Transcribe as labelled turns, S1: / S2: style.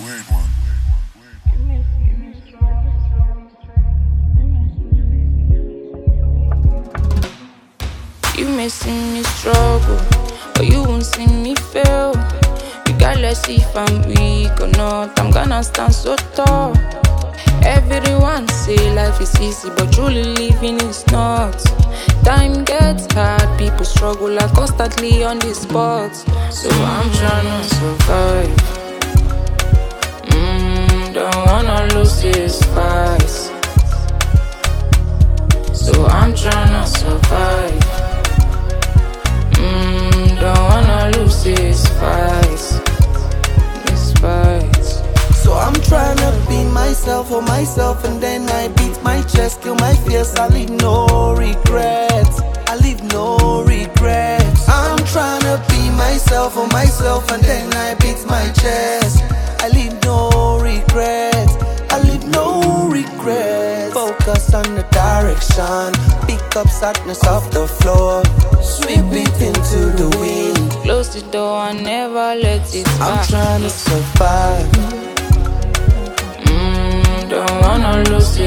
S1: You may see me struggle, but you won't see me fail. Regardless if I'm weak or not, I'm gonna stand so tall. Everyone say life is easy, but truly living is not. Time gets hard, people struggle like constantly on the spot. So I'm tryna survive. Don't wanna lose this fight. So I'm tryna survive. Don't wanna lose this fight. This fight.
S2: So I'm tryna be myself for myself, and then I beat my chest, kill my fears. I leave no regrets. I leave no regrets. I'm tryna be myself for myself, and then I beat my chest. I leave no regrets. I leave no regrets. Focus on the direction. Pick up sadness off the floor. Sweep it into the wind.
S1: Close the door and never let it
S2: I'm
S1: back.
S2: tryna survive.
S1: Don't wanna lose